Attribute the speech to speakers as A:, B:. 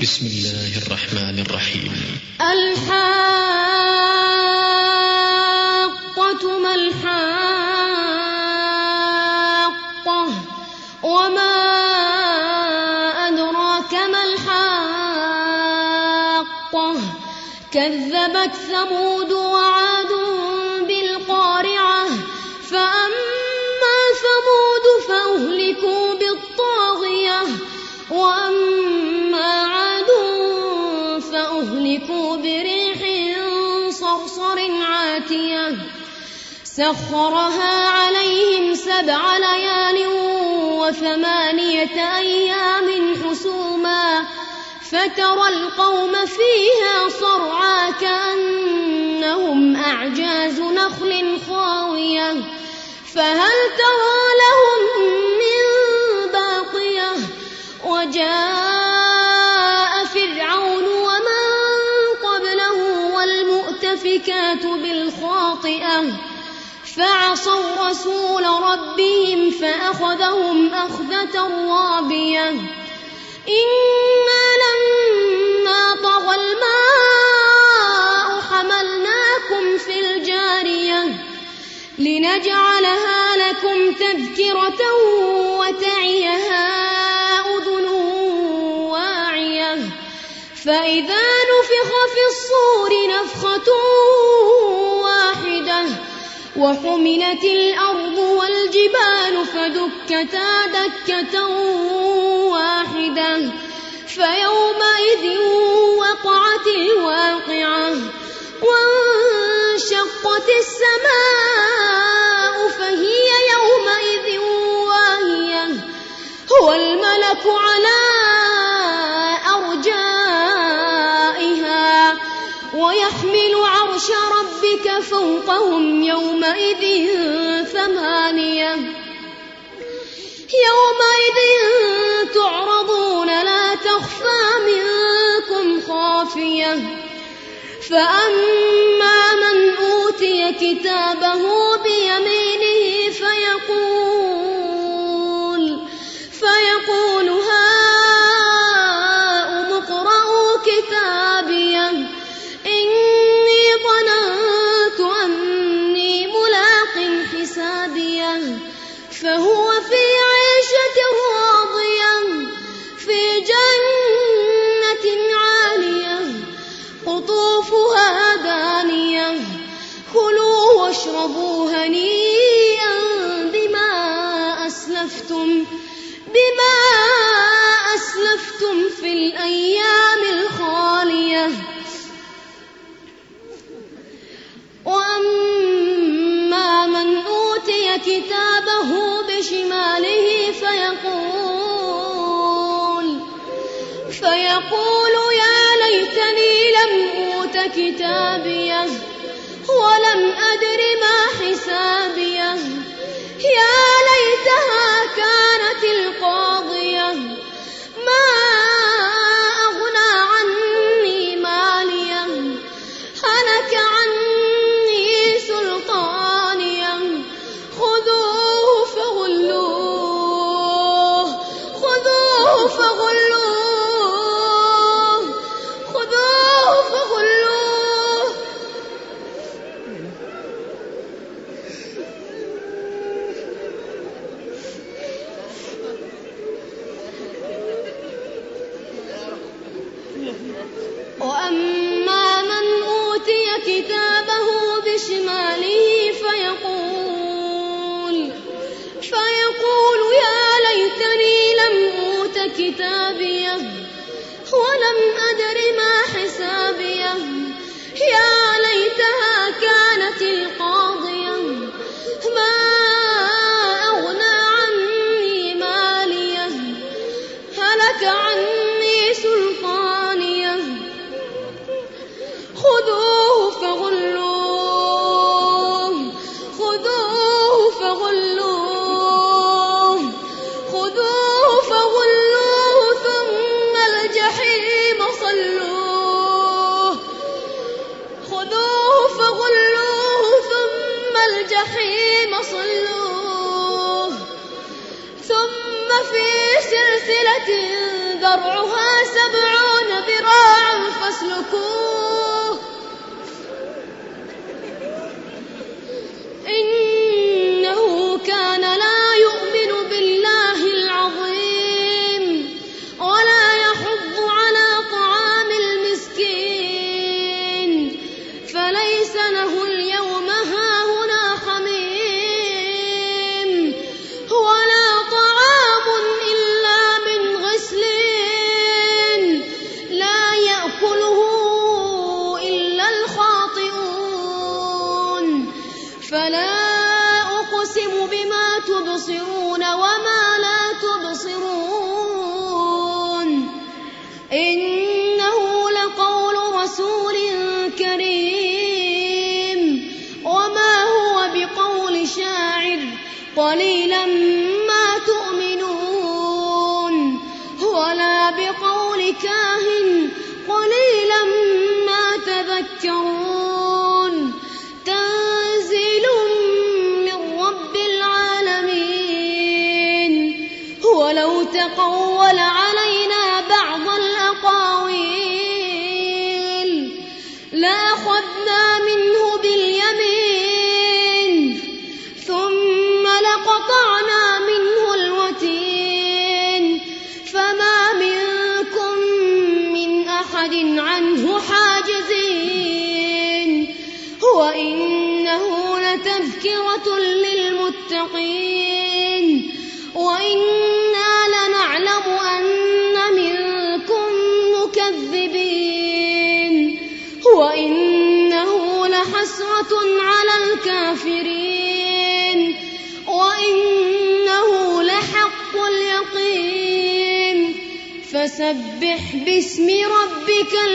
A: بسم الله الرحمن الرحيم.
B: الحاقة ما الحاقة وما أدراك ما الحاقة كذبت ثمود وعاد بالقارعة فأما ثمود فأهلكوا بالطاغية وأما عاد فأهلكوا بريح صرصر عاتية سخرها عليهم 7 ليال و8 أيام حسوما فترى القوم فيها صرعى كأنهم أعجاز نخل خاوية فهل ترى لهم من باقية وجاء فرعون ومن قبله والمؤتفكات بالخاطئة فعصوا رسول ربهم فأخذهم أخذة رابية إنا لما طغى الماء حملناكم في الجارية لنجعلها لكم تذكرة وتعيها أذن واعية فإذا نفخ في الصور نفخة واحدة وحملت الأرض والجبال فدكتا دكة واحدة فيومئذ وقعت الواقعة وانشقت السماء فهي يومئذ واهية هو الملك على أرجائها ويحمل عرش ربك فوقهم يومئذ 8 يومئذ تعرضون لا تخفى منكم خافية فأما من أوتي كتابه بيمينه فيقول هاؤم اقرءوا كتابيه إني ظننت أني ملاق حسابيه فهو في عيشة راضية في جنة عالية قطوفها دانية كلوا واشربوا هنيئا بما أسلفتم في الأيام الخالية وأما من أوتي كتابه بشماله فيقول يا ليتني لم أوت كتابيه ولم أدر ما حسابيه يا ليتها كانت القاضية ما أغنى عني ماليه هلك عني سلطانيه خذوه فغلوه وأما من أوتي كتابه بشماله فيقول يا ليتني لم أوت كتابيه ولم أدر ما حسابيه يا ليتها كانت القاضية ما أغنى عني ماليه هلك عني سلطانيه خذوه فغلوه ثم الجحيم صلوه ثم في سلسلة ذرعها 70 يتذكرون تنزيل من رب العالمين ولو تقول علينا بعض الأقاويل لأخذنا منه باليمين ثم لقطعنا منه الوتين فما منكم من أحد عنه حاجزين وإنه لتذكرة للمتقين وإنا لنعلم أن منكم مكذبين وإنه لحسرة على الكافرين وإنه لحق اليقين فسبح باسم ربك